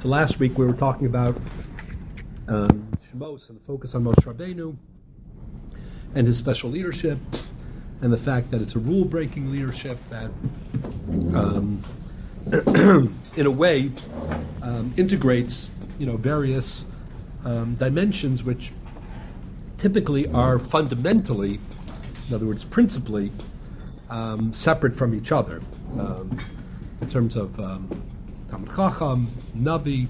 So last week we were talking about Shemos and the focus on Moshe Rabbeinu and his special leadership, and the fact that it's a rule-breaking leadership that, in a way, integrates, various dimensions which typically are fundamentally, in other words, principally, separate from each other, in terms of Talmid Chacham, Navi,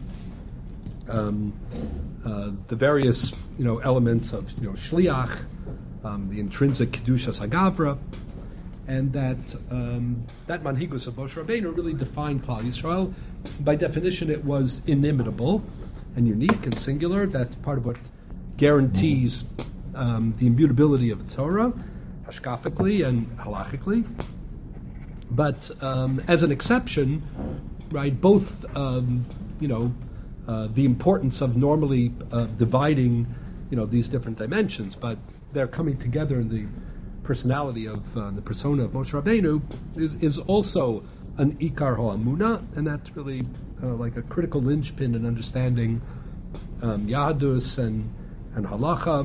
the various, elements of, Shliach, the intrinsic Kedushas HaGavra, and that Manhigus of Moshe Rabbeinu really defined Klal Yisrael. By definition, it was inimitable and unique and singular. That's part of what guarantees the immutability of the Torah, hashkafically and halachically. But as an exception, right, both, the importance of normally dividing, these different dimensions, but they're coming together in the personality of the persona of Moshe Rabbeinu is also an Ikar HaEmunah, and that's really like a critical linchpin in understanding Yahadus and Halacha,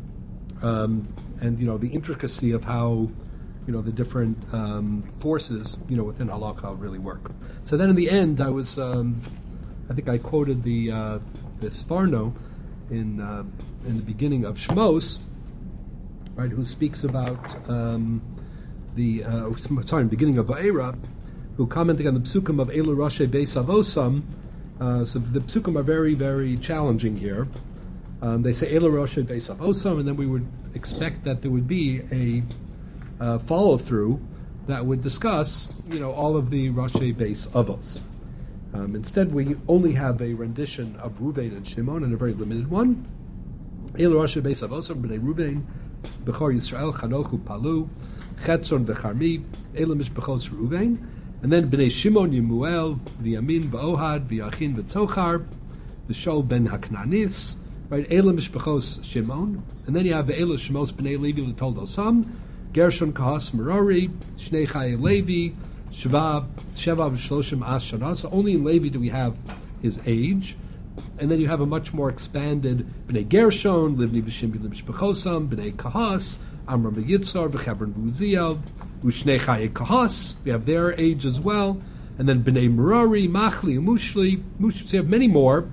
and the intricacy of how the different forces within Halacha really work. So then in the end, I was I think I quoted the Sforno in the beginning of Shemos, right, who speaks about in the beginning of Va'era, who commenting on the psukim of Elu Rashi Beis Avosam. So the psukim are very, very challenging here. They say Elu Rashi Beis Avosam, and then we would expect that there would be a follow-through that would discuss, all of the Rashi Beis Avos. Instead, we only have a rendition of Ruvain and Shimon, and a very limited one. Elu Rashi Beis Avosam B'nei Ruvain Bechor Yisrael Chanochu Palu Chetzon v'Charmi Elu Mishpachos Ruvain, and then B'nei Shimon Yemuel V'Yamin V'Ohad V'Yachin V'Tzochar V'Shol Ben Haknanis, right? Elu Mishpachos Shimon, and then you have Elu Shemos B'nei Levi L'Toldosam Gershon Kahas Merari Shnei Chayei Levi Sheva V'Shloshim As Shana. So only in Levi do we have his age. And then you have a much more expanded B'nai Gershon, Livni V'Shimbi L'Mishpachosam, B'nai Kahas, Amram V'Yitzar, V'Chevron V'Uziel, U'Shnei Chayei Kahas. We have their age as well. And then B'nai Merari, Machli, Mushli. So you have many more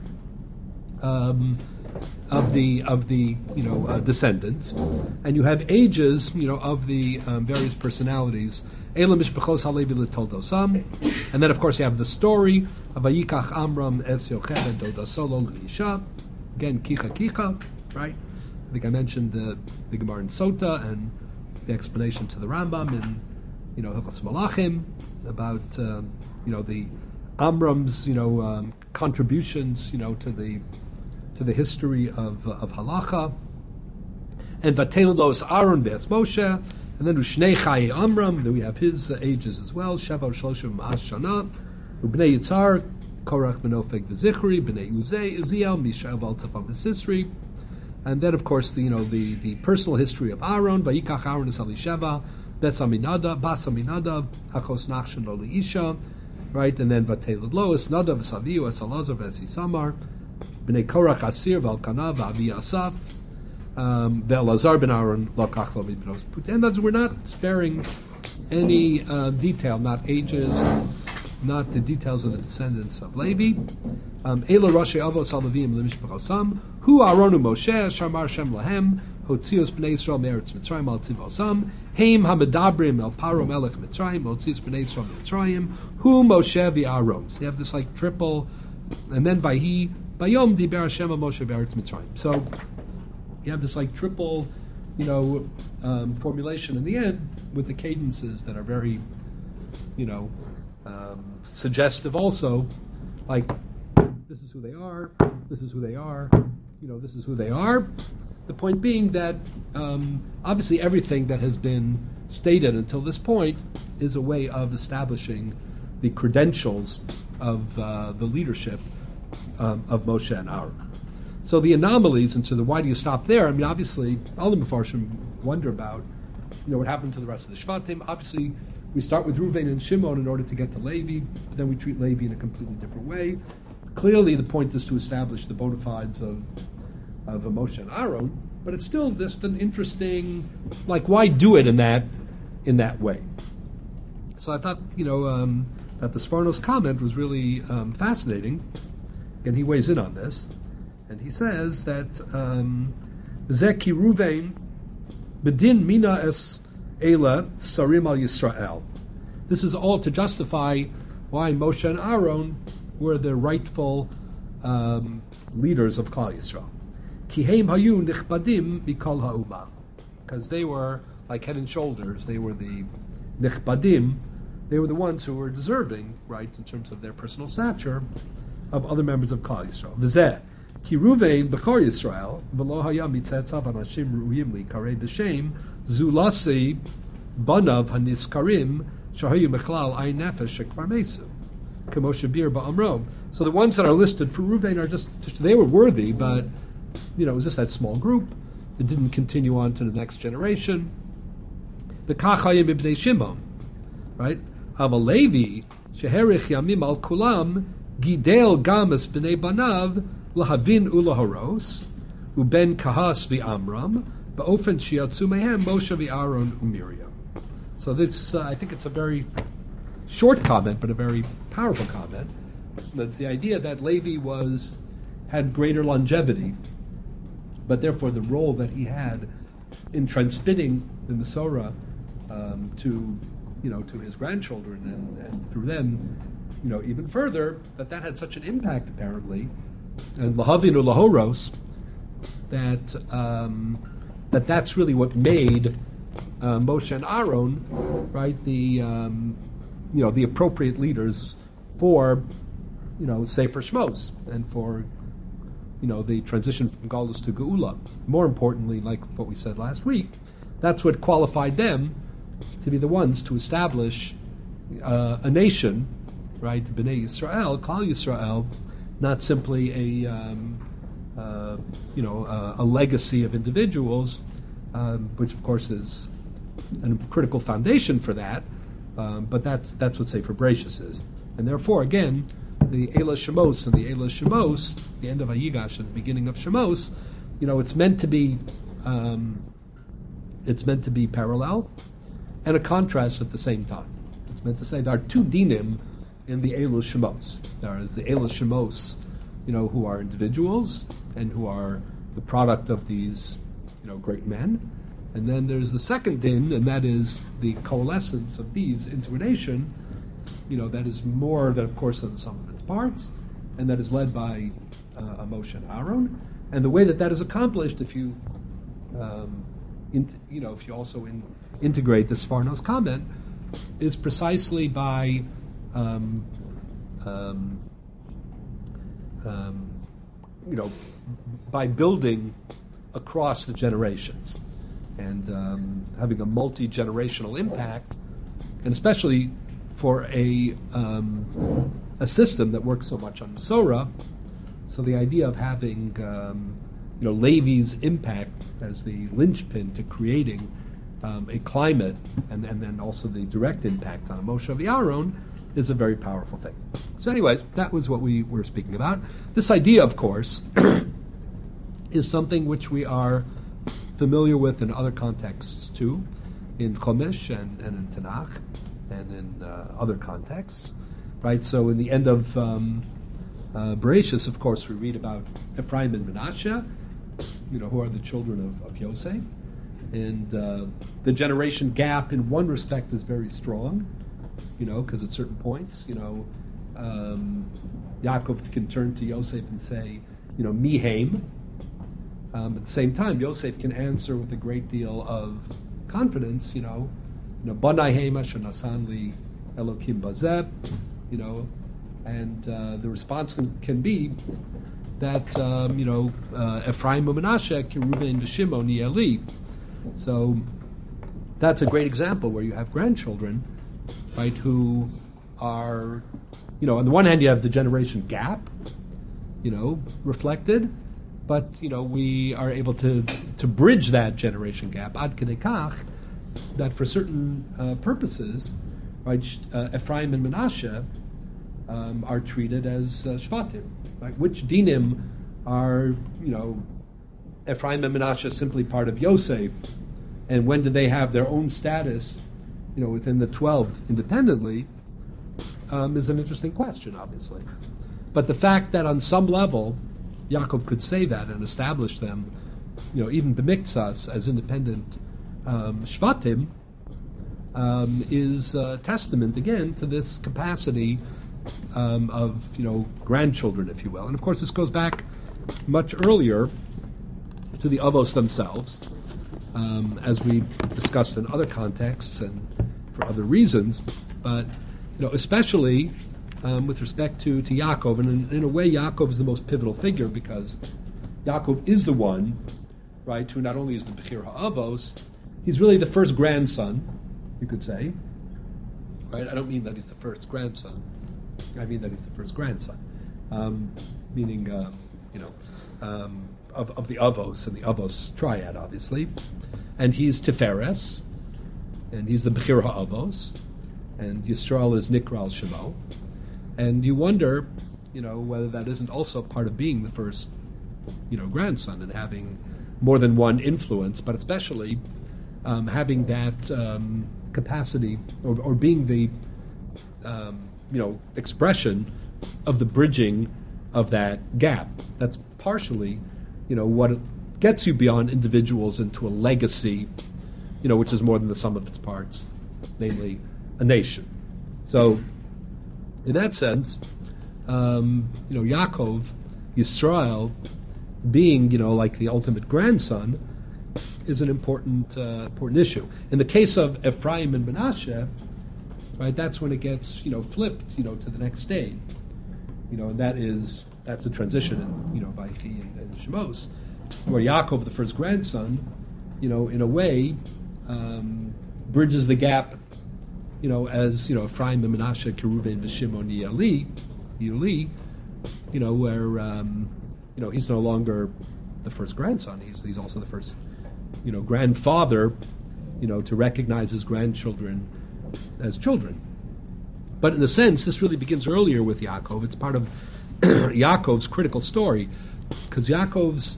of the descendants, and you have ages of the various personalities. Elam Mishpachos Halevi L'Toldosam, and then of course you have the story of Vayikach Amram Es Yochel and Dodasolo L'Isha. Again, Kicha, right? I think I mentioned the Gemara in Sota and the explanation to the Rambam in Hilchos Malachim about the Amram's contributions to the history of halacha, and Vatelos Aaron Ves Moshe, and then Ushnei Chayei Amram. Then we have his ages as well. Sheva Shloshim Ashana, Bnei Yitzhar, Korach V'Nofeg V'Zichri, Bnei Uziel, Mishael V'Altafam V'Sisri, and then of course the personal history of Aaron. Vayikach Aaron es Elisheva, Bas Aminadav, Hakos Nachshon Lo Leisha, right, and then Vatelod Lois Nadav V'Saviu es Elazar V'Esisamar. B'nei Korach Asir V'Alkana V'Avi Asaf V'Elazar Ben Aaron Lokach Lo V'Bnos Put. And we're not sparing any detail, not ages, not the details of the descendants of Levi. Elo Rashi Avos Alavim L'Mishpachosam Hu Aronu Moshe Shamar Shem Lahem Hotzios B'nei Yisrael Meretz Mitzrayim Al Tivosam Heim Hamedabrim El Paro Melech Mitzrayim Hotzios B'nei Yisrael Mitzrayim Hu Moshe V'Aaron. So you have this like triple, and then Vayhi Bayom Diber Hashem Moshe V'Eretz Mitzrayim. So you have this like triple, formulation in the end with the cadences that are very, suggestive also, like this is who they are, this is who they are, this is who they are. The point being that obviously everything that has been stated until this point is a way of establishing the credentials of the leadership of Moshe and Aaron. So the anomalies, and so why do you stop there? I mean, obviously, all the Mefarshim wonder about, what happened to the rest of the Shvatim. Obviously, we start with Ruvain and Shimon in order to get to Levi, but then we treat Levi in a completely different way. clearly the point is to establish the bona fides of Moshe and Aaron, but it's still just an interesting, like, why do it in that way? So I thought, that the Sforno's comment was really fascinating, and he weighs in on this, and he says that Zeki Ruvain bedin mina es ela sarim al Yisrael. This is all to justify why Moshe and Aaron were the rightful leaders of Klal Yisrael. Kiheim hayu nichbadim mikol ha'umah, because they were like head and shoulders. They were the nichbadim. They were the ones who were deserving, right, in terms of their personal stature, of other members of Klal Yisrael. V'zeh ki Ruvain b'chor Yisrael v'lo haya mitzetzav anashim ru'yim li karei b'shem zulasi banav haniskarim shahayu mechlal ayin nefesh shekvar mesu k'moshe bir ba'amro. So the ones that are listed for Ruvain are just they were worthy, but it was just that small group. It didn't continue on to the next generation. The kachayim b'bnei Shimon, right? Aval Levi sheherich yamim al kulam gidel gamas b'nei banav lahavin ulaharos uben kahas v'amram ba'ofen shiatzu mehem Moshe v'Aaron u'Miriam. So this, I think it's a very short comment, but a very powerful comment. That's the idea that Levi had greater longevity, but therefore the role that he had in transmitting the Masorah to his grandchildren and through them, even further, that had such an impact apparently, and Lahavin or Lahoros, that's really what made Moshe and Aaron, right, the appropriate leaders for, Sefer Shmos and for, the transition from Galus to Geula. More importantly, like what we said last week, that's what qualified them to be the ones to establish a nation, right, Bnei Yisrael, Klal Yisrael, not simply a legacy of individuals, which of course is a critical foundation for that, but that's what Sefer Bereshis is. And therefore, again, the Eila Shemos and the Eila Shemos, the end of Vayigash and the beginning of Shemos, it's meant to be parallel and a contrast at the same time. It's meant to say there are two dinim in the Eila Shemos. There is the Eila Shemos, who are individuals and who are the product of these, great men. And then there's the second din, and that is the coalescence of these into a nation, that is more than, of course, than the sum of its parts, and that is led by Moshe and Aaron. And the way that is accomplished, if you, if you also integrate the Sforno's comment, is precisely by by building across the generations and having a multi-generational impact, and especially for a system that works so much on Masorah. So the idea of having Levi's impact as the linchpin to creating a climate, and then also the direct impact on Moshe v'Aaron, is a very powerful thing. So anyways, that was what we were speaking about. This idea, of course, is something which we are familiar with in other contexts too, in Chumash and in Tanakh, and in other contexts, right? So in the end of Bereshis, of course, we read about Ephraim and Menashe, who are the children of Yosef, and the generation gap in one respect is very strong, because at certain points, Yaakov can turn to Yosef and say, Mihaim. At the same time, Yosef can answer with a great deal of confidence, Banai Hema Shanasan Li Elokim Bazeb, and the response can be that, Ephraim and Menashe, Reuven and Shimon Eli. So that's a great example where you have grandchildren, right, who are, on the one hand you have the generation gap, reflected, but, we are able to bridge that generation gap, ad kedei kach, that for certain purposes, right, Ephraim and Menashe, are treated as Shvatim. Right? Which dinim are, Ephraim and Menashe simply part of Yosef, and when do they have their own status, within the 12 independently, is an interesting question, obviously. But the fact that on some level, Yaakov could say that and establish them, even b'miktsas as independent Shvatim, is a testament again to this capacity of grandchildren, if you will. And of course, this goes back much earlier to the Avos themselves, as we discussed in other contexts and for other reasons. But especially with respect to Yaakov, and in a way, Yaakov is the most pivotal figure because Yaakov is the one, right, who not only is the Bechir HaAvos, he's really the first grandson, you could say. Right? I don't mean that he's the first grandson. I mean that he's the first grandson, meaning of the Avos and the Avos triad, obviously. And he's Tiferes, and he's the Bechir HaAvos, and Yisrael is Nikral Shemo. And you wonder, whether that isn't also part of being the first, grandson and having more than one influence, but especially having that capacity or being the, expression of the bridging of that gap. That's partially, what it gets you beyond individuals into a legacy, which is more than the sum of its parts, namely a nation. So, in that sense, Yaakov, Yisrael, being, like the ultimate grandson, is an important issue. In the case of Ephraim and Menashe, right, that's when it gets, flipped, to the next stage. And that's a transition in, Vaychi and Shemos, where Yaakov, the first grandson, in a way, bridges the gap, as, Ephraim and Menashe, Keruven, Shimon, Yuli, where, he's no longer the first grandson. He's also the first, grandfather, to recognize his grandchildren as children. But in a sense, this really begins earlier with Yaakov. It's part of Yaakov's critical story, because Yaakov's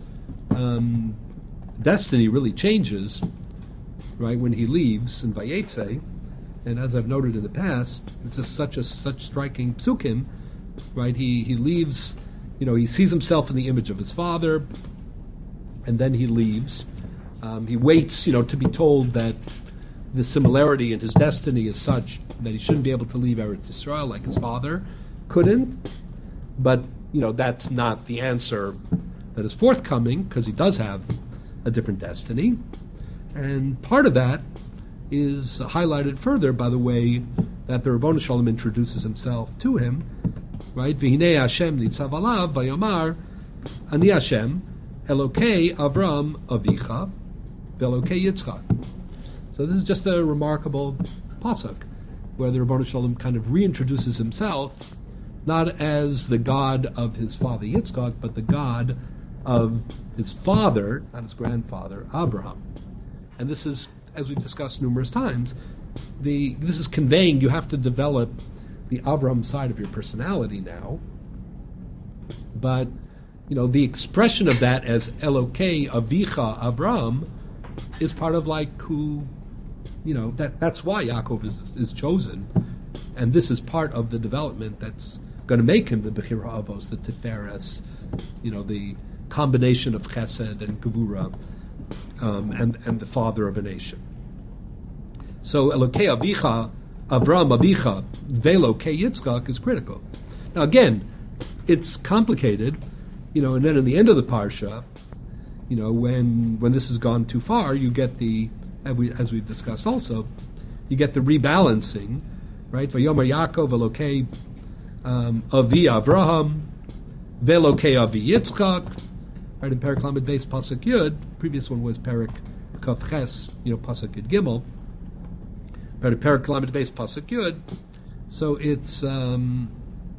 destiny really changes, right, when he leaves in Vayetze. And as I've noted in the past, it's just such striking psukim, right? He leaves, he sees himself in the image of his father, and then he leaves. He waits, to be told that the similarity in his destiny is such that he shouldn't be able to leave Eretz Yisrael like his father couldn't. But, that's not the answer that is forthcoming, because he does have a different destiny. And part of that is highlighted further by the way that the Ribbono Shel Olam introduces himself to him, right? V'hinei Hashem nitzav alav vayomar ani Hashem Elokei Avram Avicha Velokei Yitzchak. So this is just a remarkable pasuk where the Ribbono Shel Olam kind of reintroduces himself not as the God of his father Yitzchak, but the God of his father, not his grandfather, Abraham. And this is, as we've discussed numerous times, this is conveying you have to develop the Avraham side of your personality now. But, the expression of that as Elokei Avicha Avraham is part of who, that's why Yaakov is chosen. And this is part of the development that's going to make him the Bechir HaAvos, the Tiferes, the combination of Chesed and Gevura, and the father of a nation. So Elokei Avicha, Avram Avicha, Velokei Yitzchak is critical. Now again, it's complicated, and then in the end of the parsha, when this has gone too far, you get as we've discussed also, you get the rebalancing, right? Vayomer Yaakov Elokei Avi Avraham, Velokei Avi Yitzchak. Right, in Perek Lamed Beis Pasuk Yud, previous one was Perek Kaf Ches, Pasuk Yud Gimel. But in Perek Lamed Beis Pasuk Yud, so it's in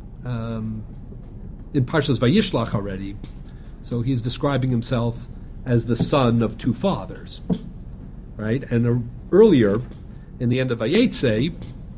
Parshas Vayishlach already. So he's describing himself as the son of two fathers, right? And earlier, in the end of Vayetze,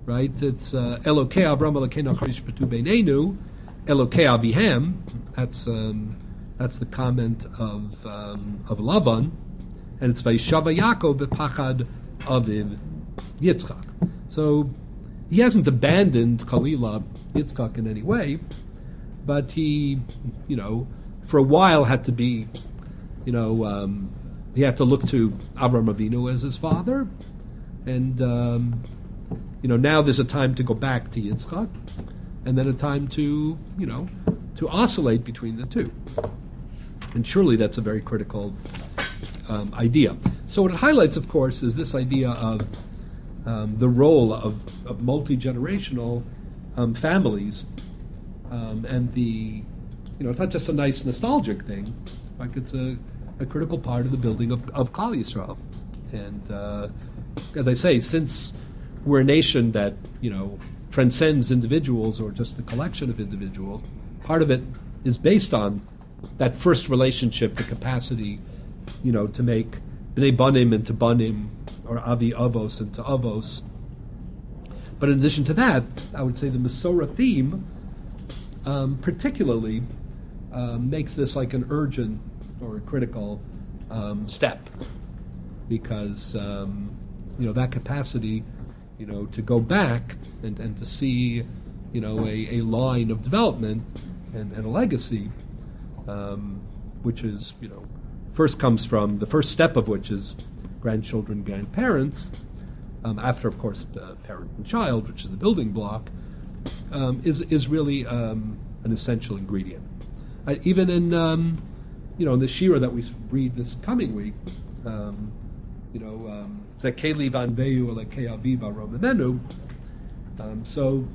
right? It's Elokei Avram Elokei Nachor Yishpetu Beinenu, Elokei Avihem. That's the comment of Lavan, and it's Vayishava Yaakov B'Pachad Aviv Yitzchak. So he hasn't abandoned Chalila Yitzchak in any way, but he, for a while had to be, he had to look to Avram Avinu as his father, and now there's a time to go back to Yitzchak, and then a time to to oscillate between the two. And surely that's a very critical idea. So what it highlights, of course, is this idea of the role of multi-generational families, and it's not just a nice nostalgic thing, like it's a critical part of the building of Klal Yisrael. And as I say, since we're a nation that transcends individuals or just the collection of individuals, part of it is based on that first relationship, the capacity, to make bnei banim into banim, or avi avos into avos. But in addition to that, I would say the Masorah theme particularly makes this like an urgent or a critical step, because that capacity, to go back and to see, a line of development and a legacy, which is, first comes from the first step of which is grandchildren, grandparents, after, of course, parent and child, which is the building block, is really an essential ingredient. Even in in the Shira that we read this coming week, Zekeli van Veu Elokei Aviv Avram Avinu. So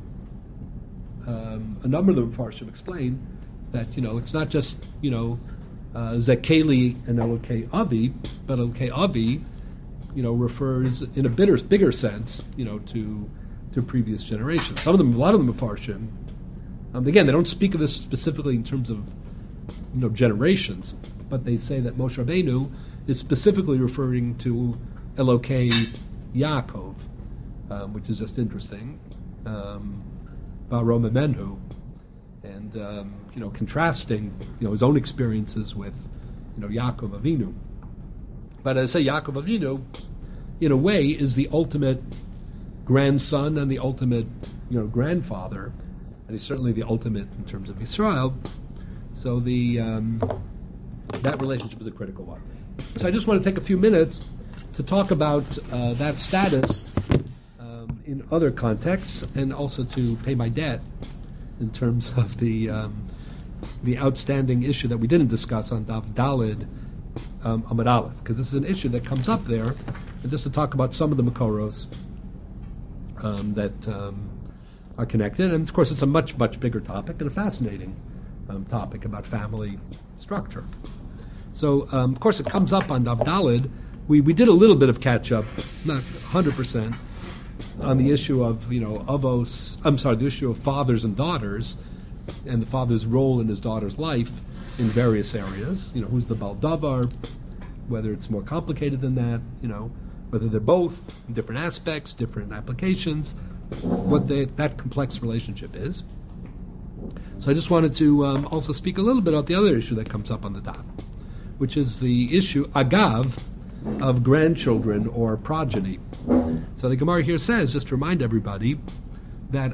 a number of the Mepharshim explain that it's not just Zekeli and Elokei Avi, but Elokei Avi refers in a bigger sense to previous generations. A lot of the Mepharshim, again, they don't speak of this specifically in terms of generations, but they say that Moshe Rabbeinu is specifically referring to Elokei Yaakov, which is just interesting. V'Arom Menhu, and contrasting his own experiences with Yaakov Avinu. But as I say, Yaakov Avinu, in a way, is the ultimate grandson and the ultimate grandfather, and he's certainly the ultimate in terms of Yisrael. So that relationship is a critical one. So I just want to take a few minutes to talk about that status in other contexts, and also to pay my debt in terms of the outstanding issue that we didn't discuss on Daf Dalid Amud Aleph, because this is an issue that comes up there, and just to talk about some of the Makoros that are connected. And of course, it's a much, much bigger topic and a fascinating topic about family structure. So, of course, it comes up on Daf Dalid. We did a little bit of catch up, not 100%, on the issue of the issue of fathers and daughters, and the father's role in his daughter's life in various areas. Who's the Baldavar? Whether it's more complicated than that. Whether they're both different aspects, different applications. What that complex relationship is. So I just wanted to also speak a little bit about the other issue that comes up on the daf, which is the issue agav of grandchildren or progeny. So the Gemara here says, just to remind everybody, that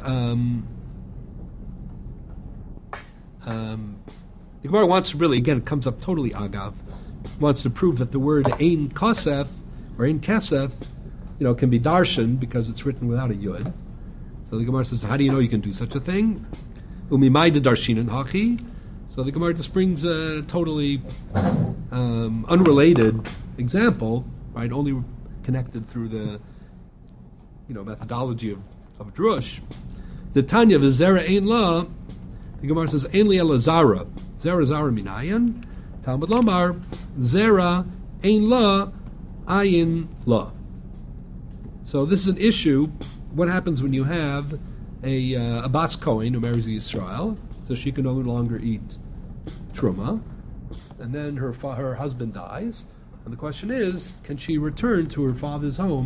the Gemara wants to really, again, it comes up totally agav, wants to prove that the word ein kasef or ein kesef, can be darshan because it's written without a yud. So the Gemara says, how do you know you can do such a thing? Umimayda darshinan hachi. So the Gemara just brings a totally unrelated example, right? Only connected through the methodology of drush. The Tanya v'zera ein la. The Gemara says ein li ela zara. Zera minayan. Talmud lomar zera ein la ayin la. So this is an issue. What happens when you have a bas kohen who marries a Yisrael, so she can no longer eat truma, and then her husband dies, and the question is, can she return to her father's home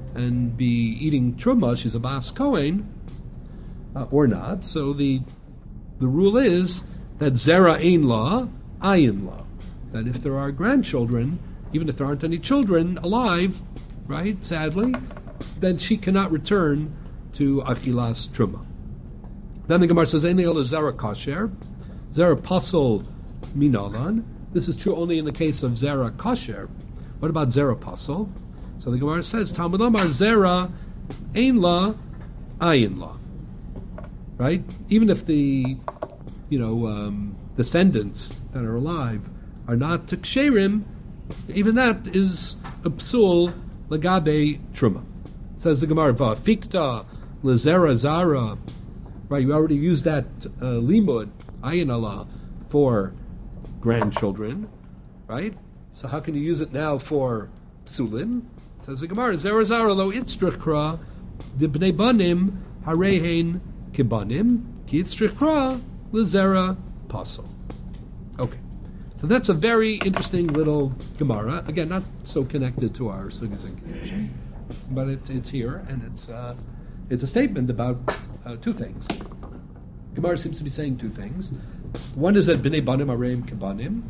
and be eating truma, she's a Bas Kohen, or not. So the rule is that Zera Ein La, Ayin La. That if there are grandchildren, even if there aren't any children alive, right, sadly, then she cannot return to Achilas Truma. Then the Gemara says, Ein Le'ol Zera Kasher, Zera Pasol Minalan. This is true only in the case of Zera Kasher. What about Zera Pasol? So the Gemara says, Talmud Amar Zera Ein La, Ayin La. Right? Even if the, descendants that are alive are not Ksherim, even that is a psul Lagabe Truma. Says the Gemara, Fikta Lezera Zara. Right, you already used that limud, ayin Allah, for grandchildren, right? So how can you use it now for psulim? Says the Gemara, Zera Zara lo itzrichra, the bnei banim harehein kibanim, ki itzrichra lezera pasol. Okay. So that's a very interesting little Gemara. Again, not so connected to our Sugas and Kiddushin, but it's here, and it's a statement about two things. Gemara seems to be saying two things. One is that Bnei Banim Areim Kebanim,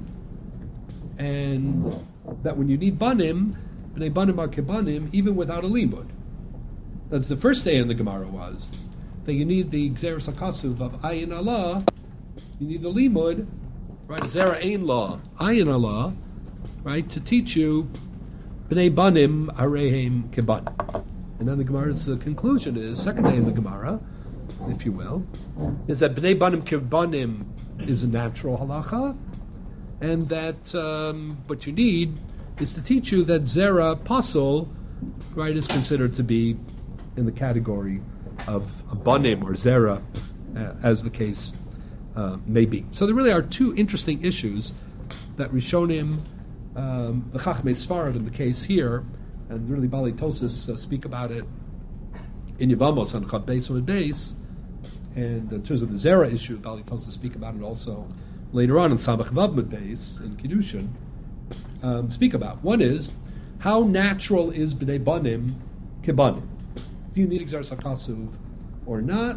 and that when you need Banim, Bnei Banim are Kebanim, even without a limud. That's the first day in the Gemara was that you need the Gzeres HaKasuv of Ayin Allah, you need the limud, right, Zera Ein La, Ayin Allah, right, to teach you Bnei Banim Areim Kebanim. And then the Gemara's conclusion is, second day in the Gemara, if you will, is that Bnei Banim Kebanim is a natural halacha, and that what you need is to teach you that Zera Pasol, right, is considered to be in the category of a Banim or Zera, as the case may be. So there really are two interesting issues that Rishonim, the Chachmei Sfarad in the case here, and really Bali Tosis speak about it in Yevamos on Chab Beis and Beis, and in terms of the Zera issue, Bali Tosis speak about it also later on in Samach Vav Mud Beis in Kiddushin. Speak about one is how natural is Bnei Banim Kebanim? Do you need Gzeres HaKasuv or not?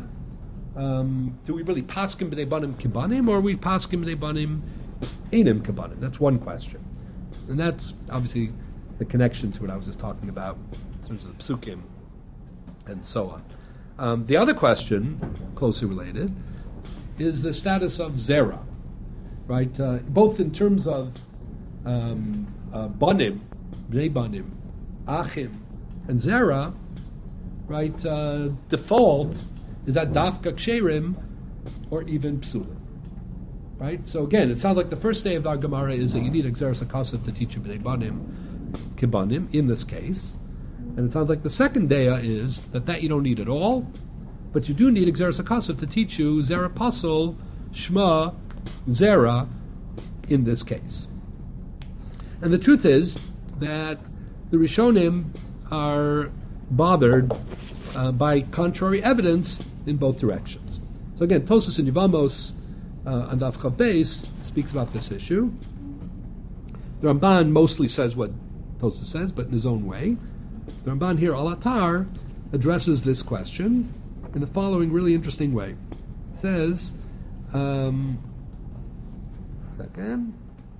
Do we really paskin Bnei Banim Kebanim, or are we paskin Bnei Banim Einim Kebanim? That's one question, and that's obviously the connection to what I was just talking about in terms of the psukim and so on. The other question, closely related, is the status of Zera, right? Both in terms of Banim, Bnei Banim, Achim, and Zera, right? Default is that Dafka Ksherim or even Psulim, right? So again, it sounds like the first day of our Gemara is that you need a Gzeres HaKasuv to teach you Bnei Banim Kibanim in this case, and it sounds like the second daya is that you don't need at all, but you do need a Gzeres HaKasuv to teach you Zera Pasol, Shma, Zera in this case. And the truth is that the Rishonim are bothered by contrary evidence in both directions. So again, Tosas and Yevamos on Daf Chav Beis speaks about this issue. The Ramban mostly says what Tosas says, but in his own way. The Ramban here, Al-Atar, addresses this question in the following really interesting way. It says, second.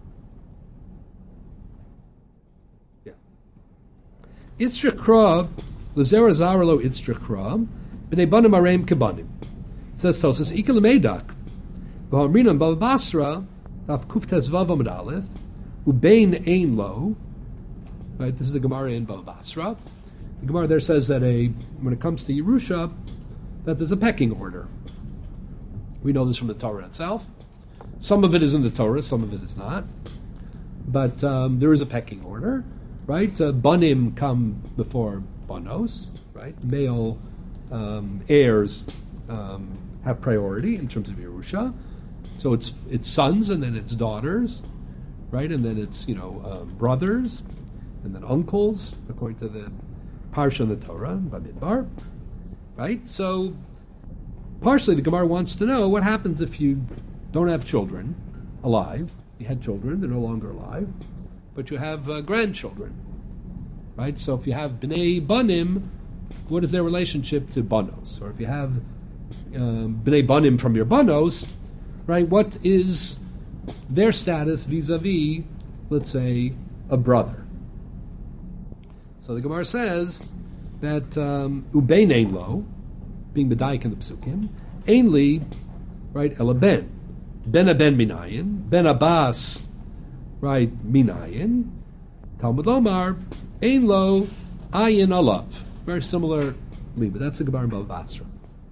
Yeah. Itzrichra, L'zera Zara lo Itzrichra, B'nei Banim Areim Kebanim. Says Tosas, Ika L'meidak, V'hamrinam Bava Basra, Daf Kuftes Vav Amud Aleph, Ubein Ein Lo. Right, this is the Gemara in Bava Basra. The Gemara there says that when it comes to Yerusha, that there's a pecking order. We know this from the Torah itself. Some of it is in the Torah, some of it is not. But there is a pecking order, right? Banim come before Banos, right? Male heirs have priority in terms of Yerusha. So it's sons, and then it's daughters, right? And then it's brothers, and then uncles, according to the Parsha in the Torah, Bamidbar, right? So partially the Gemara wants to know what happens if you don't have children alive. You had children, they're no longer alive, but you have grandchildren. right? So if you have bnei banim, what is their relationship to banos? Or if you have bnei banim from your banos, right? What is their status vis-a-vis, let's say, a brother? So the Gemara says that ubein ein lo, being medayik in the psukim, ainly, right? Ela ben a ben minayin, ben abbas, right? Minayin. Talmud Lomar ein lo ayin alav. Very similar, but that's the Gemara in Bava Basra.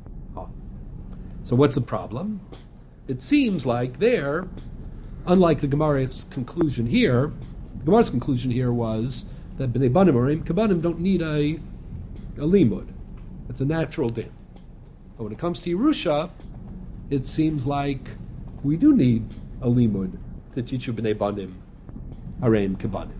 So what's the problem? It seems like there, unlike the Gemara's conclusion here, the Gemara's conclusion here was that bnei banim or im kabanim don't need a limud. It's a natural din. But when it comes to Yerusha, it seems like we do need a limud to teach you bnei banim or im kabanim.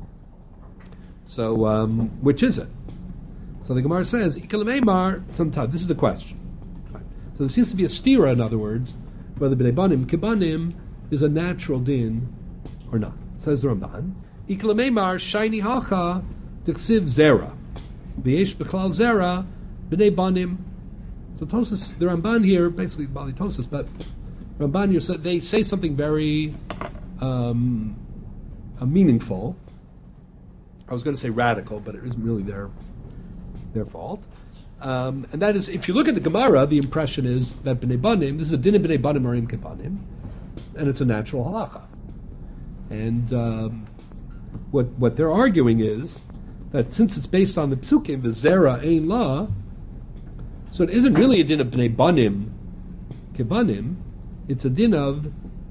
So which is it? So the Gemara says, this is the question. So there seems to be a stira, in other words, whether bnei banim kibanim is a natural din or not. It says the Ramban, Iklamemar shiny hacha diksiv zera, v'yesh b'chlal zera bnei banim. So Tosas, the Ramban here, basically Bali Tosas, but Ramban here said they say something very meaningful. I was going to say radical, but it isn't really their fault. And that is, if you look at the Gemara, the impression is that bnei banim, this is a din of bnei banim or im kebanim, and it's a natural halacha. And what they're arguing is that since it's based on the psukim, the zera ein la, so it isn't really a din of bnei banim kebanim, it's a din of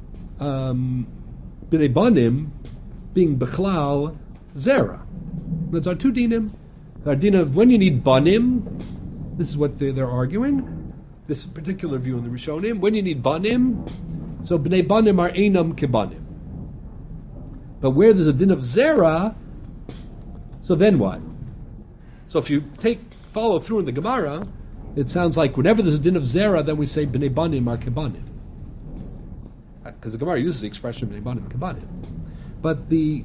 bnei banim being bechlal zera. Those are two dinim. The din of when you need banim, this is what they're arguing. This particular view in the Rishonim, when you need banim, so bnei banim are einam kebanim. But where there's a din of zera, so then what? So if you follow through in the Gemara, it sounds like whenever there's a din of zera, then we say bnei banim are kebanim, because the Gemara uses the expression bnei banim kebanim. But the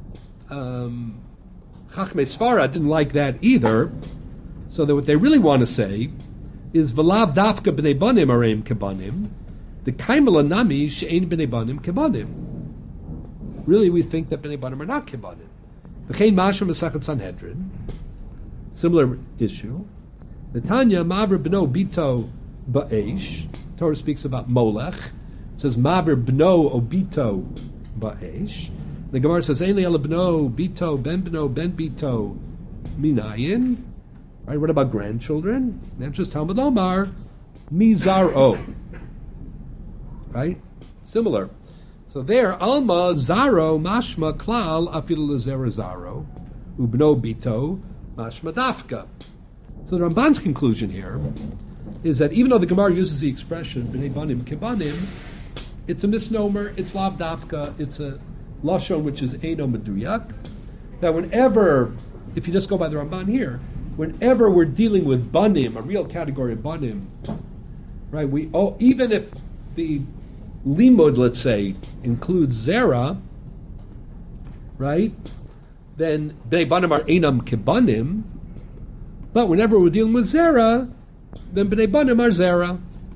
Chachmei Sfara didn't like that either, so that what they really want to say is v'lav dafka b'nei banim areim kebanim, the kaimel anami she'ein b'nei banim kebanim. Really, we think that b'nei banim are not kebanim. V'chein mashma Masechet Sanhedrin, similar issue. Netanya mavr b'no bito ba'esh. Torah speaks about Molech. It says mavr b'no obito ba'esh. The Gemara says, "Ein li'el b'no bito ben bito minayin." Right? What about grandchildren? The answer is Talmud Omar mizaro. Right? Similar. So there, alma zaro mashma klal afilu lezera zaro ubno bito mashma dafka. So the Ramban's conclusion here is that even though the Gemara uses the expression b'nei banim kebanim, it's a misnomer. It's lav dafka. It's a lashon which is eino meduyak. That whenever, if you just go by the Ramban here, whenever we're dealing with banim, a real category of banim, right? Even if the limud, let's say, includes zera, right? Then bnei banim are einam kebanim. But whenever we're dealing with zera, then bnei banim are zera.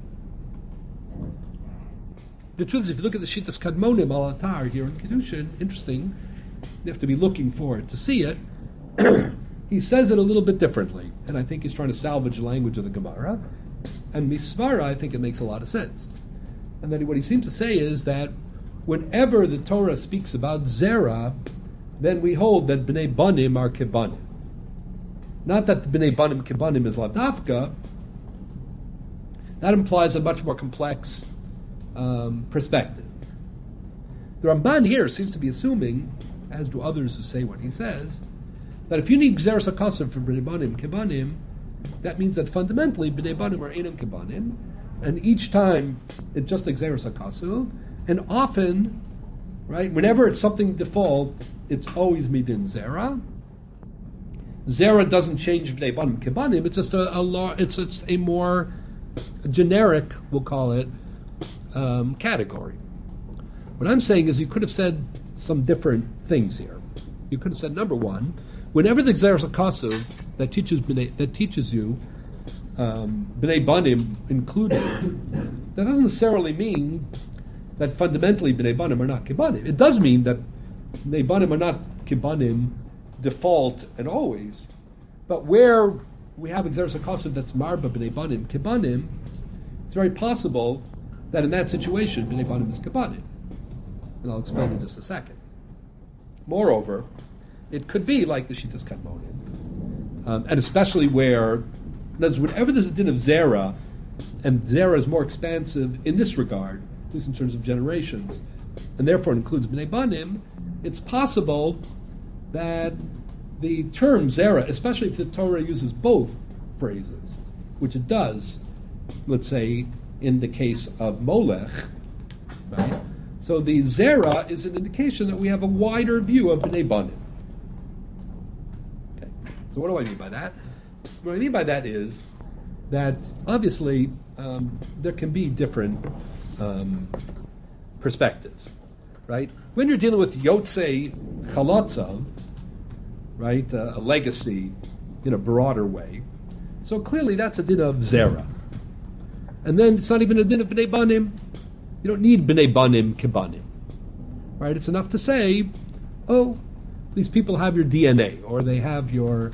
The truth is, if you look at the Shittas Kadmonim al Atar here in Kedushin, interesting, you have to be looking for it to see it. He says it a little bit differently, and I think he's trying to salvage the language of the Gemara. And Misvara, I think it makes a lot of sense. And then what he seems to say is that whenever the Torah speaks about zera, then we hold that bnei banim are kebanim. Not that the bnei banim kebanim is ladafka. That implies a much more complex perspective. The Ramban here seems to be assuming, as do others who say what he says, that if you need Gzeres HaKasav for bnei banim kebanim, that means that fundamentally bnei banim are einam kebanim, and each time it's just a Gzeres HaKasav, and often, right, whenever it's something default, it's always midin zera. Zera doesn't change bnei banim kebanim. It's just a more generic, we'll call it, category. What I'm saying is you could have said some different things here. You could have said, number one, whenever the Gzeres HaKasuv that teaches you B'nai Banim included, that doesn't necessarily mean that fundamentally B'nai Banim are not Kibanim. It does mean that B'nai Banim are not Kibanim default and always, but where we have Gzeres HaKasuv that's Marba B'nai Banim Kibanim, it's very possible that in that situation B'nai Banim is Kibanim. And I'll explain in just a second. Moreover, it could be like the Shitas Kadmonim, and especially where, in other words, whenever there's a din of Zera, and Zera is more expansive in this regard, at least in terms of generations, and therefore includes B'nai Banim, it's possible that the term Zera, especially if the Torah uses both phrases, which it does, let's say, in the case of Molech, right? So the Zera is an indication that we have a wider view of B'nai Banim. Okay. So what do I mean by that? What I mean by that is that obviously there can be different perspectives, right? When you're dealing with Yotzei Chalotzav, right, a legacy in a broader way, so clearly that's a din of Zera. And then it's not even a din of B'nai Banim. You don't need B'nai Banim Kibanim, right? It's enough to say, oh, these people have your DNA, or they have your,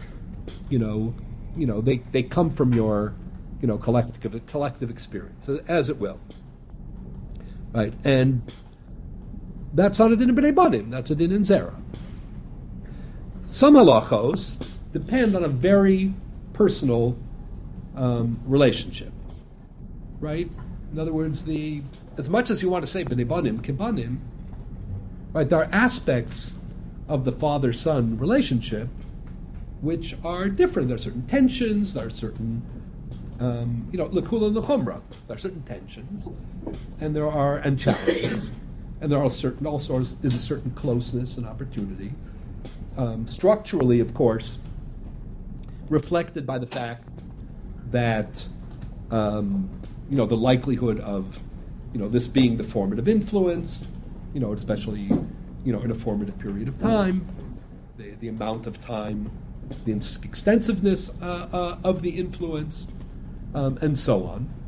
they come from your, collective experience, as it will, right? And that's not a din in B'nai Banim, that's a din in Zera. Some halachos depend on a very personal relationship, right? In other words, as much as you want to say B'nai Banim, Kibanim, right, there are aspects of the father-son relationship which are different. There are certain tensions, there are certain, l'kula l'chumra. There are certain tensions, and challenges, and there are also is a certain closeness and opportunity. Structurally, of course, reflected by the fact that the likelihood of this being the formative influence, especially in a formative period of time, the amount of time, the extensiveness of the influence, and so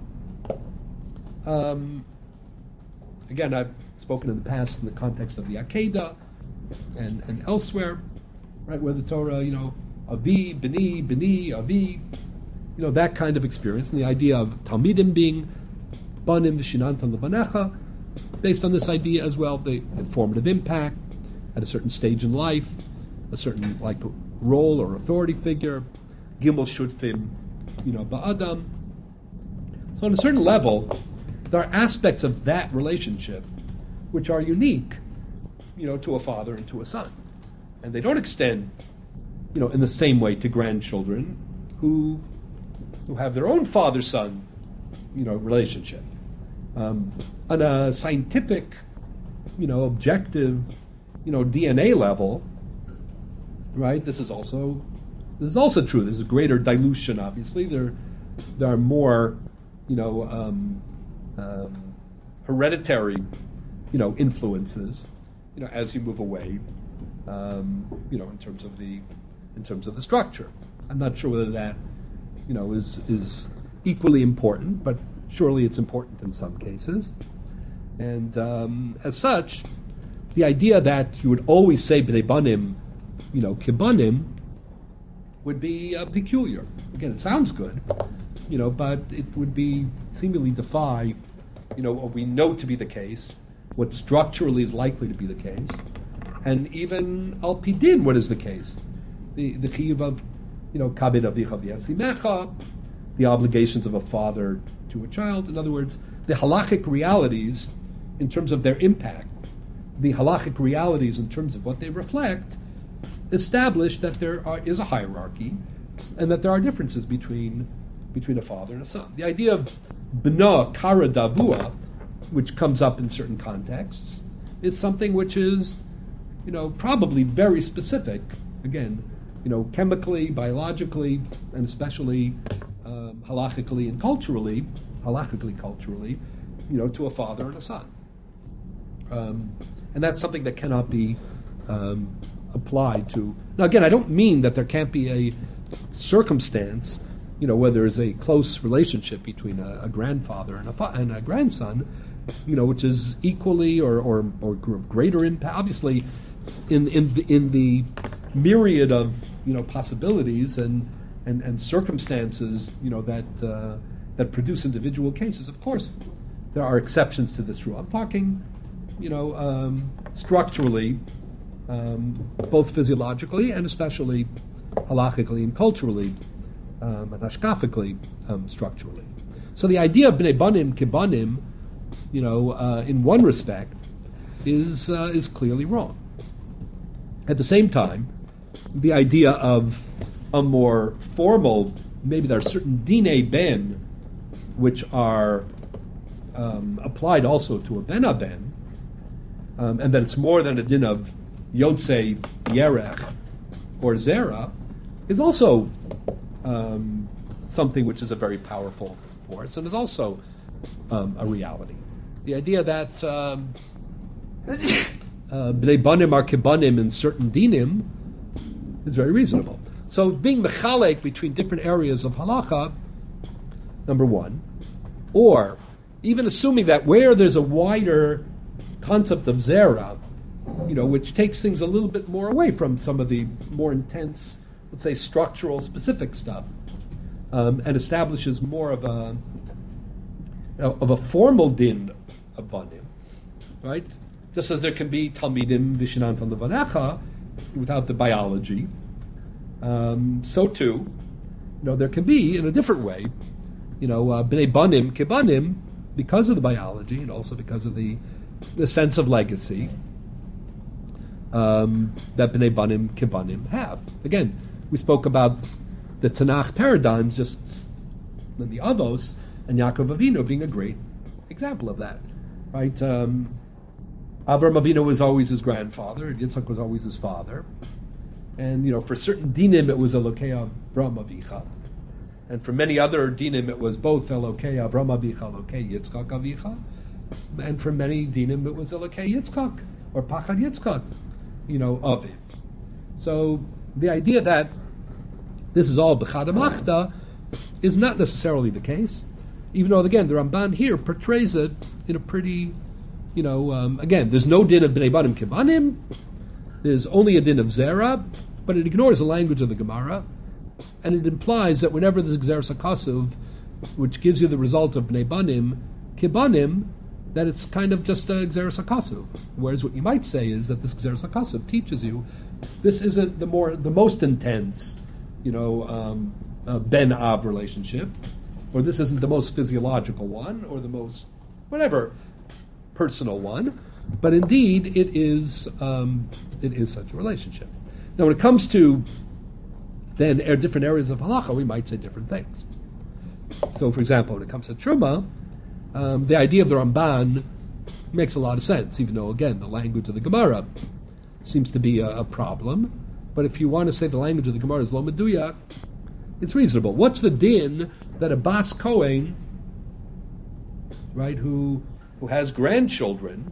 on. Again, I've spoken in the past in the context of the Akedah and elsewhere, right, where the Torah, Avi, Bini, Avi, that kind of experience, and the idea of Talmidim being Banim V'shinantam L'banecha, based on this idea as well, the formative impact at a certain stage in life, a certain role or authority figure, Gimel Shutfim, Ba'adam. So on a certain level, there are aspects of that relationship which are unique, to a father and to a son. And they don't extend, in the same way to grandchildren who have their own father-son, relationship. On a scientific, objective, DNA level, right? This is also true. There's a greater dilution. Obviously, there are more, hereditary, influences, as you move away, in terms of the structure. I'm not sure whether that, is equally important, but surely it's important in some cases. And as such, the idea that you would always say B'nai Banim, Kibanim, would be peculiar. Again, it sounds good, but it would be seemingly defy, what we know to be the case, what structurally is likely to be the case, and even al pidin, what is the case? The chiyuv of, kabed avicha v'yasimecha, the obligations of a father to a child. In other words, the halachic realities in terms of their impact, the halachic realities in terms of what they reflect, establish that there is a hierarchy and that there are differences between a father and a son. The idea of b'na kara davua, which comes up in certain contexts, is something which is, probably very specific, again, chemically, biologically, and especially halachically and culturally, to a father and a son. And that's something that cannot be applied to. Now, again, I don't mean that there can't be a circumstance, where there is a close relationship between a grandfather and a grandson, which is equally or of greater impact. Obviously, in the myriad of possibilities and circumstances that produce individual cases. Of course, there are exceptions to this rule. I'm talking, structurally, both physiologically and especially halachically and culturally and hashkafically, structurally. So the idea of bnei banim kibanim, in one respect, is clearly wrong. At the same time, the idea of a more formal, maybe there are certain dinei ben, which are applied also to a ben aben, and that it's more than a din of yotze, yerech, or zera, is also something which is a very powerful force and is also a reality. The idea that bnei banim are kibanim in certain dinim is very reasonable. So being mechalek between different areas of halacha, number one, or even assuming that where there's a wider concept of zera, which takes things a little bit more away from some of the more intense, let's say, structural, specific stuff, and establishes more of a formal din of banim, right? Just as there can be talmidim vishinantan levanecha without the biology, so too, there can be in a different way, bnei banim kibanim, because of the biology and also because of the sense of legacy that bnei banim kibanim have. Again, we spoke about the Tanakh paradigms just in the Avos, and Yaakov Avinu being a great example of that, right? Avraham Avinu was always his grandfather, and Yitzchak was always his father, and for certain dinim it was Elokei Avraham Avicha, and for many other dinim it was both Elokei Avraham Avicha, Elokei Yitzchak Avicha, and for many dinim it was Elokei Yitzchak or Pachad Yitzchak, Aviv. So the idea that this is all b'chad amachta is not necessarily the case, even though, again, the Ramban here portrays it in a pretty, again, there's no din of bnei banim kibanim, there's only a din of zera, but it ignores the language of the Gemara, and it implies that whenever there's Gzeras HaKasuv, which gives you the result of bnei banim kibanim, that it's kind of just a Gzeras HaKasuv. Whereas what you might say is that this Gzeras HaKasuv teaches you this isn't the most intense, ben-av relationship, or this isn't the most physiological one, or the most, whatever, personal one, but indeed it is such a relationship. Now when it comes to then different areas of halacha, we might say different things. So for example, when it comes to Truma, the idea of the Ramban makes a lot of sense, even though, again, the language of the Gemara seems to be a problem. But if you want to say the language of the Gemara is lo meduyak, it's reasonable. What's the din that a Bas Kohen, right, who has grandchildren,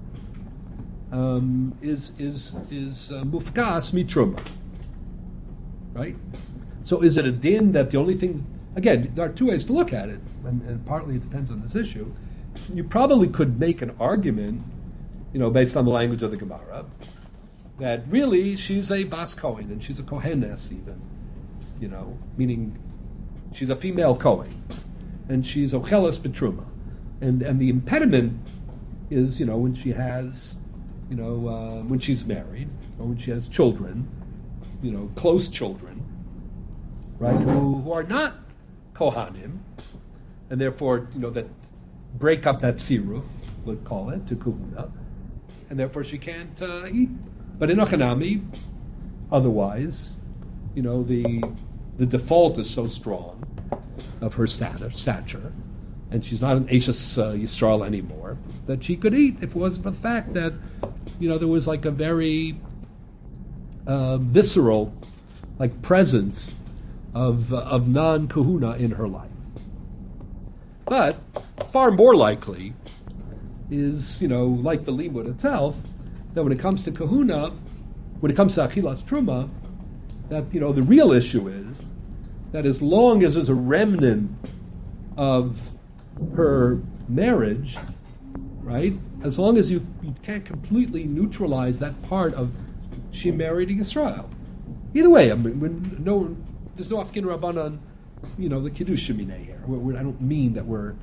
is mufkas mitruma, right? So is it a din that the only thing? Again, there are two ways to look at it, and partly it depends on this issue. You probably could make an argument, based on the language of the Gemara, that really she's a Bas Kohen, and she's a Kohenes even, meaning she's a female Kohen, and she's Ocheles Betruma. And the impediment is, when she has, when she's married, or when she has children, close children, right, who are not Kohanim, and therefore, that break up that siruf, we'll call it, to Kahuna, and therefore she can't eat. But in Achanami, otherwise, the default is so strong of her stature, and she's not an Eishes Yisrael anymore, that she could eat if it wasn't for the fact that, there was like a very visceral, presence of non-kahuna in her life. But far more likely is, like the limud itself, that when it comes to kahuna, when it comes to Achilas Truma, that the real issue is that as long as there's a remnant of her marriage, right? As long as you can't completely neutralize that part of she married a Yisrael. Either way, I mean, there's no Afkin Rabbanan, the Kiddush Shemineh here. I don't mean that we're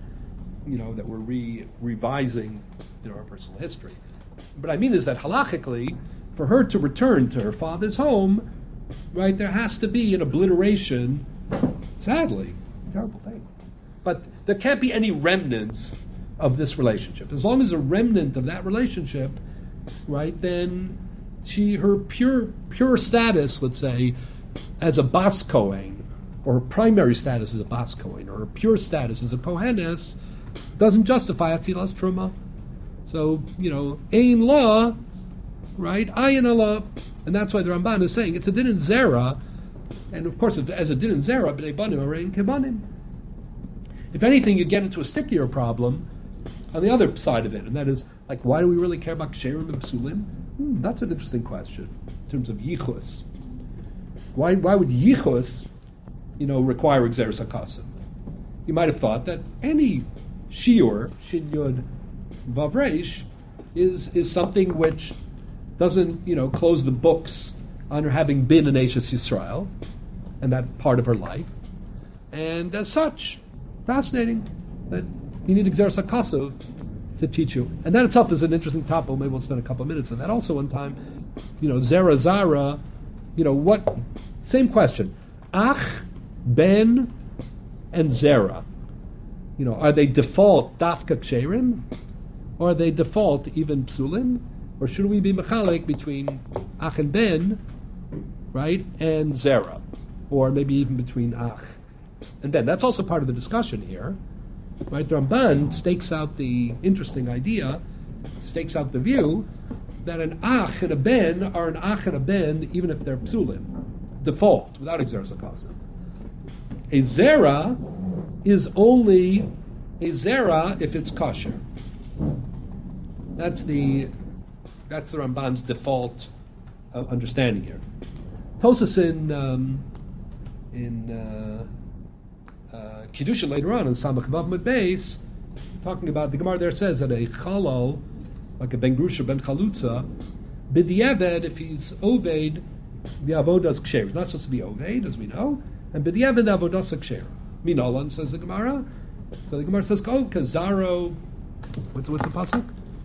revising, our personal history. But I mean is that halachically, for her to return to her father's home, right, there has to be an obliteration. Sadly, terrible thing. But there can't be any remnants of this relationship. As long as a remnant of that relationship, right, then her pure status, let's say, as a Bas Kohen, or her primary status as a Bas Kohen, or her pure status as a Kohenes, doesn't justify Achilas Truma. So, Ein Law, right, Ayin Allah, and that's why the Ramban is saying it's a Din in Zera, and of course, as a Din in Zera, B'nei Banim, Arein Kebanim. If anything, you get into a stickier problem on the other side of it, and that is, like, why do we really care about Ksherim and Psulim? That's an interesting question in terms of Yichus. Why would Yichus, require Exeris HaKasim? You might have thought that any Shiur, Shin Yud Vav Reish, is something which doesn't, close the books on her having been an Eishes Yisrael, and that part of her life. And as such, fascinating that you need Exeris HaKasim to teach you. And that itself is an interesting topic. Maybe we'll spend a couple of minutes on that also one time. Zera, Zara, what? Same question. Ach, Ben, and Zera. Are they default Dafka Ksherim? Or are they default even Psulim? Or should we be mechalek between Ach and Ben, right, and Zera? Or maybe even between Ach and Ben. That's also part of the discussion here. Right, the Ramban stakes out the interesting idea, stakes out the view that an Ach and a Ben are an Ach and a Ben even if they're Psulim, default, without Exeris HaKasim. A Zera is only a Zera if it's kosher. That's the Ramban's default understanding here. Tosas in Kiddushin later on in Samach Vav Mud Beis, talking about the Gemara there says that a Chalal, like a Ben Grusha, Ben Chalutza, B'diavad, if he's Oved, the Avodas Ksher. He's not supposed to be Oved, as we know, and B'diavad the Avodas Ksher. Minolan, says the Gemara. So the Gemara says, oh, Kazaro, what's the pasuk?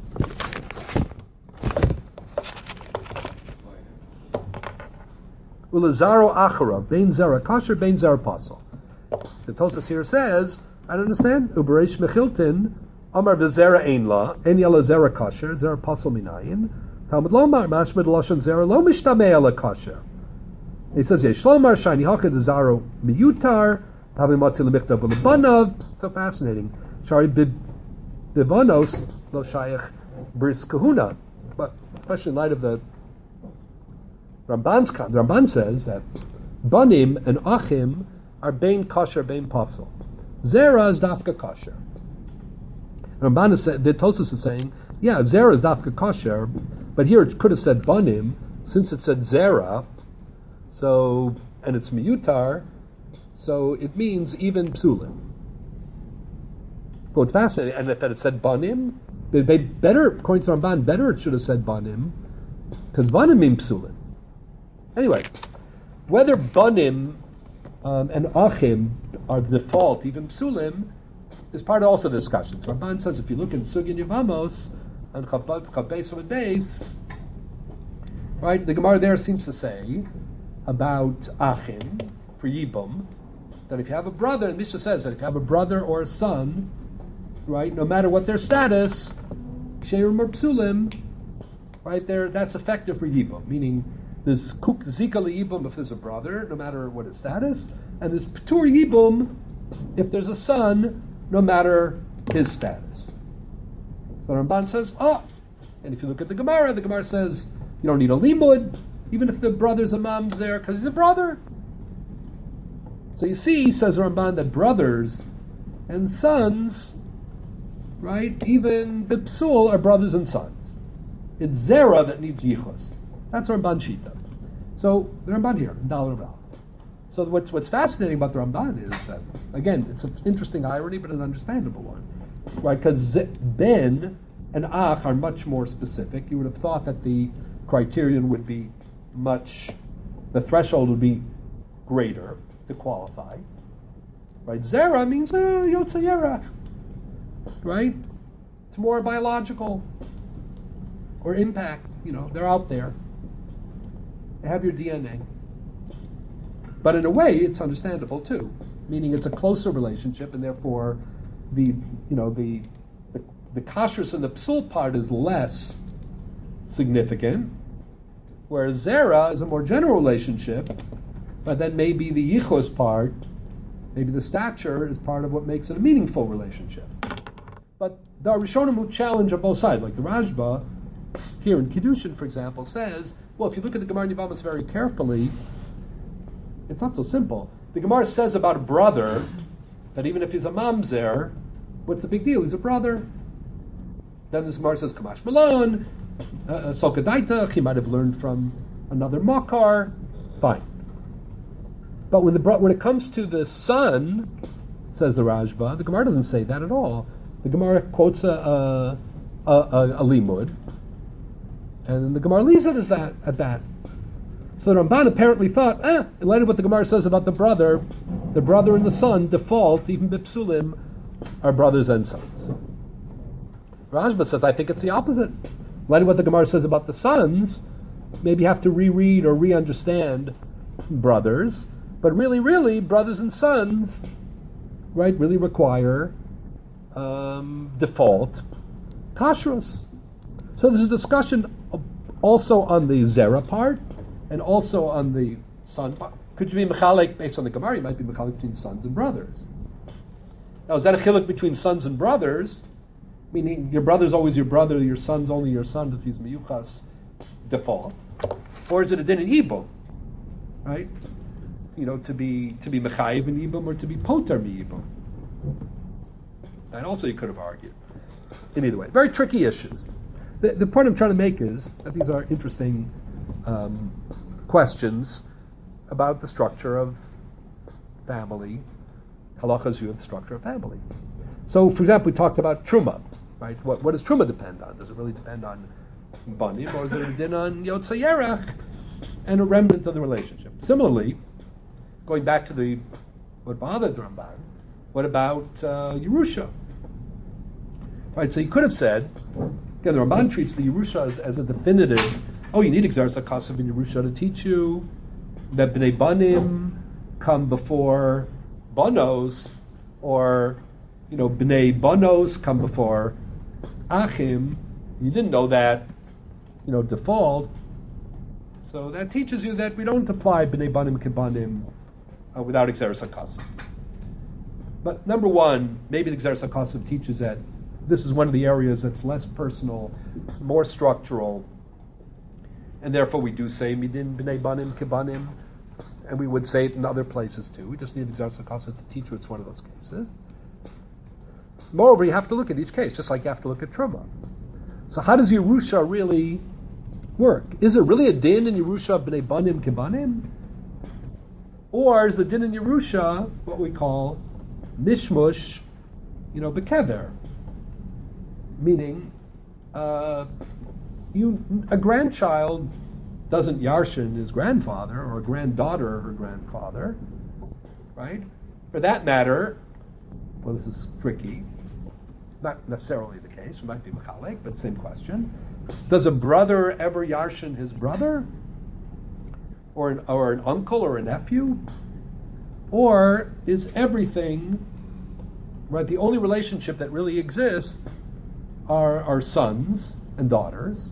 Ulazaro Achara, Bein Zera Kasher, Bein Zera Pasal. The Tosas here says, I don't understand. Ubereish Mechiltin, Amar v'zera ein la, ein yala zera kasher, zera pasal minayin. Talmud lomar, mashmid lashon zera lo mishtamei ala kasher. He says, yesh lomar, shani hachad zaro miyutar, tavi matzi lemichtav v'lebanav. So fascinating. Shari bivanos lo shayach bris kahuna. But especially in light of the Ramban's the Ramban says that banim and achim are bein kasher, bein pasal. Zera is dafka kasher. Ramban is the Tosas is saying, yeah, Zera is dafka kasher, but here it could have said banim, since it said Zera, so, and it's miyutar, so it means even psulim. But what's fascinating, and if it had said banim, better, according to Ramban, better it should have said banim, because banim means psulim. Anyway, whether banim and achim are the default, even psulim, is part of also the discussion. So Ramban says if you look in Sugin Yevamos and Chabbeis and Beis, right, the Gemara there seems to say about achim for Yibum that if you have a brother, and Mishnah says that if you have a brother or a son, right, no matter what their status, Ksherim or psulim, right there, that's effective for Yibum, meaning there's Kuk Zika Yibum if there's a brother, no matter what his status, and there's Ptur Yibum if there's a son, no matter his status. So Ramban says, and if you look at the Gemara says you don't need a limud, even if the brother's a mom's there, because he's a brother. So you see, says Ramban, that brothers and sons, right, even the psul are brothers and sons. It's Zera that needs yichus. That's Ramban Shita. So the Ramban here, Dal Ramban. So what's fascinating about the Ramban is that, again, it's an interesting irony, but an understandable one, right? Because Ben and Ach are much more specific. You would have thought that the criterion would be the threshold would be greater to qualify, right? Zera means Yotze Yerach, right? It's more biological or impact. They're out there. They have your DNA. But in a way, it's understandable too, meaning it's a closer relationship, and therefore, the kashrus and the psul part is less significant, whereas zera is a more general relationship. But then maybe the yichus part, maybe the stature, is part of what makes it a meaningful relationship. But the Rishonim who challenge on both sides, like the Rashba here in Kiddushin, for example, says, well, if you look at the Gemara Yevamos very carefully, it's not so simple. The Gemara says about a brother that even if he's a mamzer, what's the big deal? He's a brother. Then the Gemara says Kamash Malon, Sokadaita, he might have learned from another Makar. Fine. But when it comes to the son, says the Rashba, the Gemara doesn't say that at all. The Gemara quotes a limud, and the Gemara leaves it at that. So the Ramban apparently thought, in light of what the Gemara says about the brother and the son default, even bipsulim, are brothers and sons. Rashba says, I think it's the opposite. In light of what the Gemara says about the sons, maybe you have to reread or re-understand brothers, but really, brothers and sons, right, really require default kashrus. So there's a discussion also on the zera part, and also on the son part. Could you be mechalek based on the Gemara? You might be mechalek between sons and brothers. Now, is that a chiluk between sons and brothers? Meaning your brother's always your brother, your son's only your son if he's miyuchas default, or is it a din in ibum, right? To be mechayiv in ibum or to be poter mi ibum. And also you could have argued. In either way, very tricky issues. The point I'm trying to make is that these are interesting questions about the structure of family, halachas view of the structure of family. So, for example, we talked about truma, right? What does truma depend on? Does it really depend on banim, or is it depend on Yotze Yerach and a remnant of the relationship? Similarly, going back to what bothered Ramban, what about Yerusha? Right, so you could have said, again, the Ramban treats the Yerusha as a definitive, you need Exaras HaKasav in Yerusha to teach you that Bnei Banim come before Banos, or, Bnei Banos come before Achim. You didn't know that, default. So that teaches you that we don't apply Bnei Banim Kebanim without Exaras HaKasav. But number one, maybe the Exaras HaKasav teaches that this is one of the areas that's less personal, more structural, and therefore we do say Midin B'nei Banim Kebanim, and we would say it in other places too. We just need Exaras HaKasav to teach you it's one of those cases. Moreover, you have to look at each case, just like you have to look at Truma. So how does Yerusha really work? Is it really a din in Yerusha B'nei Banim Kebanim? Or is the din in Yerusha what we call mishmush, bekever? Meaning, a grandchild doesn't yarshin his grandfather, or a granddaughter her grandfather, right? For that matter, well, this is tricky. Not necessarily the case. It might be mechalek, but same question. Does a brother ever yarshin his brother, or an uncle or a nephew, or is everything right? The only relationship that really exists are sons and daughters,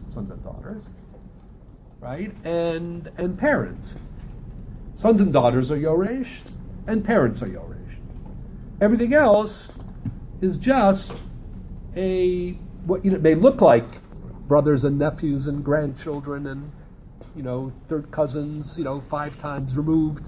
right? And parents. Sons and daughters are Yoresh, and parents are Yoresh. Everything else is just what may look like brothers and nephews and grandchildren and third cousins, 5 times removed,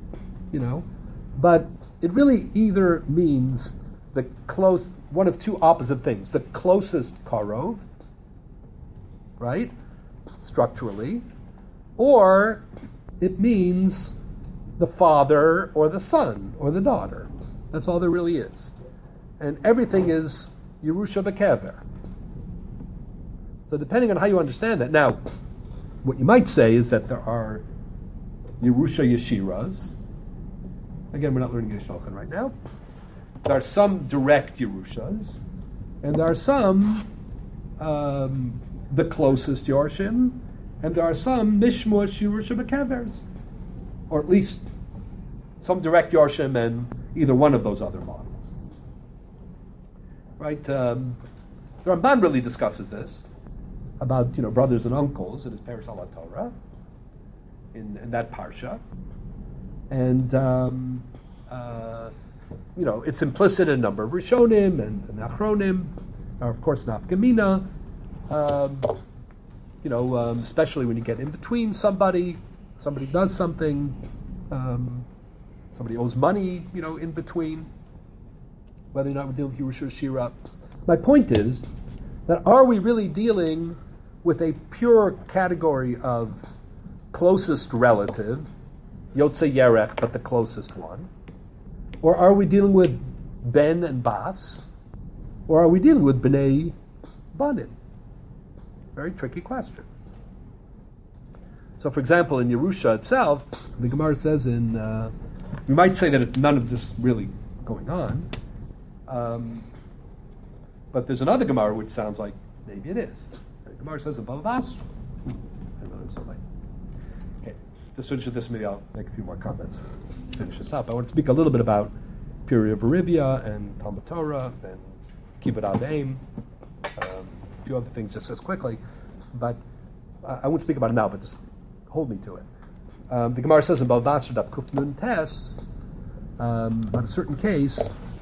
but it really either means one of two opposite things: the closest karov, right, structurally, or it means the father or the son or the daughter. That's all there really is. And everything is Yerusha Bekever. So depending on how you understand that. Now, what you might say is that there are Yerusha Yeshiras. Again, we're not learning Yeshulchan right now. There are some direct Yerushas, and there are some the closest Yorshim, and there are some Mishmush Yerusha Bekevers, or at least some direct Yorshim and either one of those other models. Right? The Ramban really discusses this about brothers and uncles in his Perush al Torah in that parsha, and it's implicit in a number of Rishonim and Achronim, or of course Nafkamina. Especially when you get in between somebody does something, somebody owes money, in between, whether or not we're dealing with Yerusha Shira. My point is that are we really dealing with a pure category of closest relative, Yotze Yerech, but the closest one? Or are we dealing with Ben and Bas? Or are we dealing with Bnei Banim? Very tricky question. So, for example, in Yerusha itself, the Gemara says we might say that none of this really going on, but there's another Gemara which sounds like maybe it is. The Gemara says in Bava Basra. Okay, just finish with this, maybe I'll make a few more comments. Finish this up. I want to speak a little bit about Piri of Arivia and Talmud Torah and Kibbut Av V'Em, a few other things just as quickly, but I won't speak about it now, but just hold me to it. The Gemara says in Bava Basra Daf Kuf Nun Tes about a certain case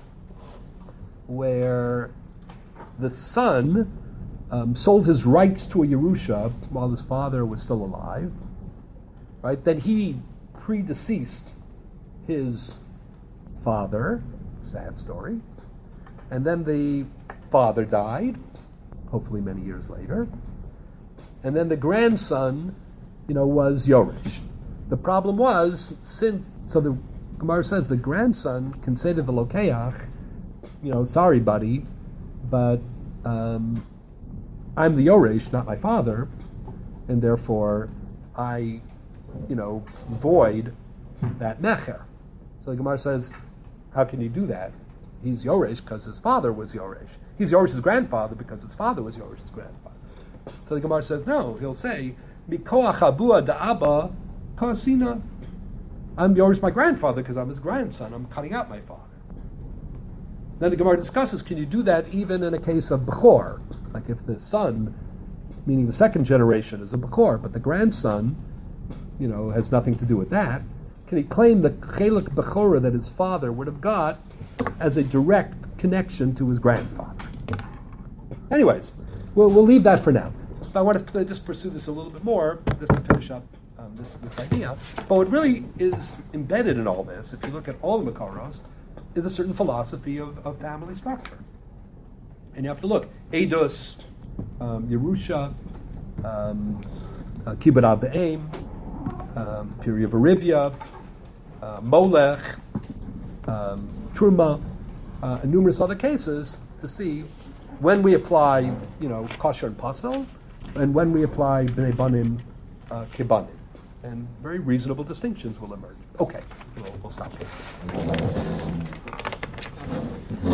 where the son sold his rights to a Yerusha while his father was still alive, right? Then he predeceased his father, sad story, and then the father died, hopefully many years later, and then the grandson, was Yoresh. The problem was, so the Gemara says the grandson can say to the Lokeach, sorry buddy, but I'm the Yoresh, not my father, and therefore I, void that Mecher. So the Gemara says, how can you do that? He's Yoresh because his father was Yoresh. He's Yoresh's grandfather because his father was Yoresh's grandfather. So the Gemara says, no, he'll say, Mikoach Abua Da'aba Kasina. I'm Yoresh, my grandfather, because I'm his grandson. I'm cutting out my father. Then the Gemara discusses, can you do that even in a case of Bechor? Like if the son, meaning the second generation, is a Bechor, but the grandson, has nothing to do with that. Can he claim the Chelik Bechora that his father would have got as a direct connection to his grandfather? Anyways, we'll leave that for now. But I want to just pursue this a little bit more, just to finish up this idea. But what really is embedded in all this, if you look at all the Makaros, is a certain philosophy of family structure. And you have to look. Eidos, Yerusha, Kibbut Av V'Em, Piri of Arivia, Molech, Truma, and numerous other cases to see when we apply, kosher and pasel, and when we apply bnei banim, kibanim. And very reasonable distinctions will emerge. Okay, we'll stop here.